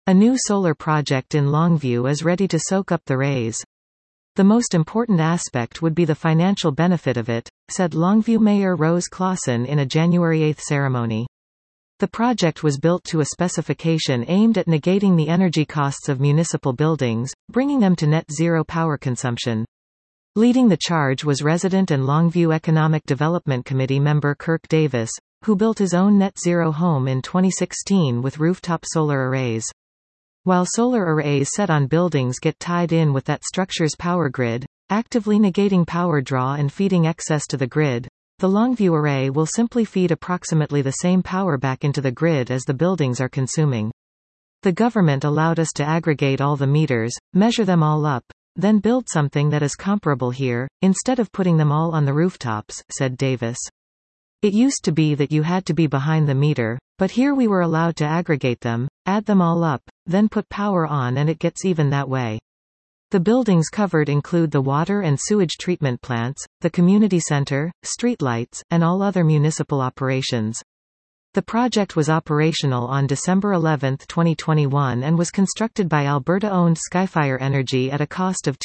A new solar project in Longview is ready to soak up the rays. The most important aspect would be the financial benefit of it, said Longview Mayor Rose Clausen in a January 8 ceremony. The project was built to a specification aimed at negating the energy costs of municipal buildings, bringing them to net zero power consumption. Leading the charge was resident and Longview Economic Development Committee member Kirk Davis, who built his own net zero home in 2016 with rooftop solar arrays. While solar arrays set on buildings get tied in with that structure's power grid, actively negating power draw and feeding excess to the grid, the Longview array will simply feed approximately the same power back into the grid as the buildings are consuming. The government allowed us to aggregate all the meters, measure them all up, then build something that is comparable here, instead of putting them all on the rooftops, said Davis. It used to be that you had to be behind the meter, but here we were allowed to aggregate them, add them all up, then put power on, and it gets even that way. The buildings covered include the water and sewage treatment plants, the community center, streetlights, and all other municipal operations. The project was operational on December 11, 2021 and was constructed by Alberta-owned Skyfire Energy at a cost of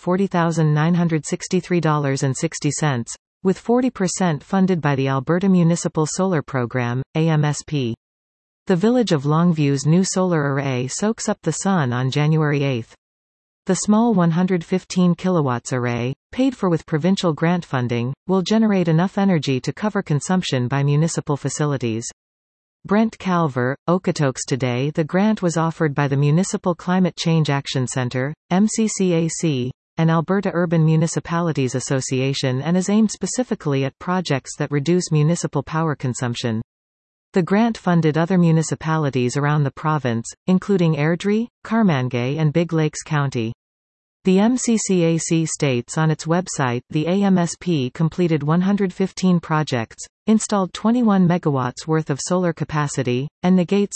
$240,963.60. With 40% funded by the Alberta Municipal Solar Program, AMSP. The village of Longview's new solar array soaks up the sun on January 8. The small 115 kilowatts array, paid for with provincial grant funding, will generate enough energy to cover consumption by municipal facilities. Brent Calver, Okotoks Today. The grant was offered by the Municipal Climate Change Action Centre, MCCAC, and Alberta Urban Municipalities Association and is aimed specifically at projects that reduce municipal power consumption. The grant funded other municipalities around the province, including Airdrie, Carmangay and Big Lakes County. The MCCAC states on its website the AMSP completed 115 projects, installed 21 megawatts worth of solar capacity, and negates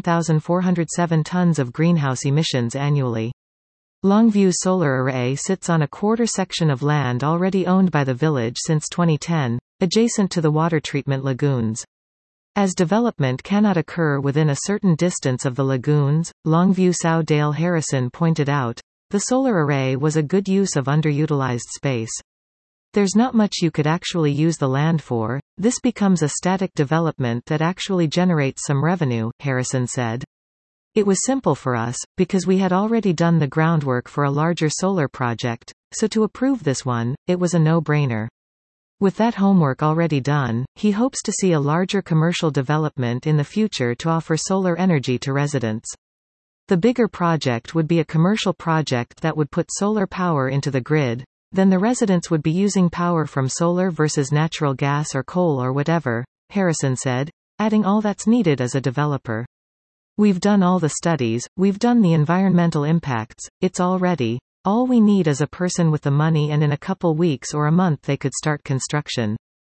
13,407 tons of greenhouse emissions annually. Longview's solar array sits on a quarter section of land already owned by the village since 2010, adjacent to the water treatment lagoons. As development cannot occur within a certain distance of the lagoons, Longview Sow Dale Harrison pointed out, the solar array was a good use of underutilized space. There's not much you could actually use the land for, this becomes a static development that actually generates some revenue, Harrison said. It was simple for us, because we had already done the groundwork for a larger solar project, so to approve this one, it was a no-brainer. With that homework already done, he hopes to see a larger commercial development in the future to offer solar energy to residents. The bigger project would be a commercial project that would put solar power into the grid, then the residents would be using power from solar versus natural gas or coal or whatever, Harrison said, adding all that's needed as a developer. We've done all the studies, we've done the environmental impacts, it's all ready. All we need is a person with the money, and in a couple weeks or a month they could start construction.